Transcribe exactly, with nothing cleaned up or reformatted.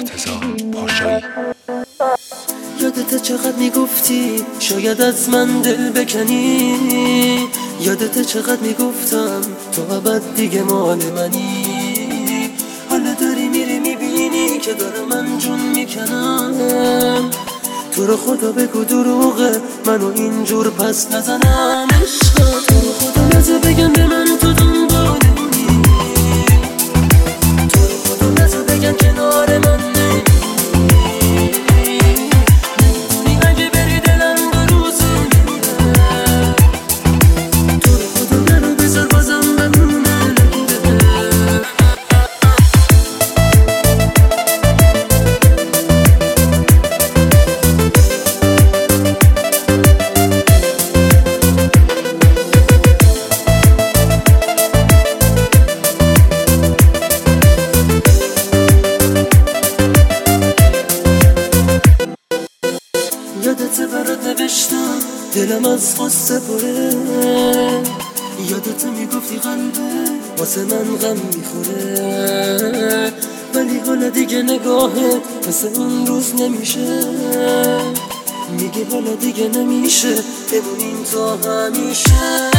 مرتضی پاشایی. یادت چقدر میگفتی شاید از من دل بکنی، یادت چقدر میگفتم تو ابد دیگه مال منی. حالا داری میری میبینی که دارم من جون میکنم، تو رو خدا بگو دروغه منو اینجور پس نزنم. عشقا تو رو خدا نزه بگم به من تو دنبالمی، تو رو خدا نزه بگم کنار من نمی‌مونی. نمی‌دونی اگه بری دلم دو روزه میره، تو رو خدا نرو بذار بازم بمونه. یادت برات نوشتم دلم از غصه پره، یادت میگفتی قلبه واسه من غم میخوره، ولی حالا دیگه نگاهت مثل اون روز نمیشه. میگه حالا دیگه نمیشه بمونیم تا همیشه.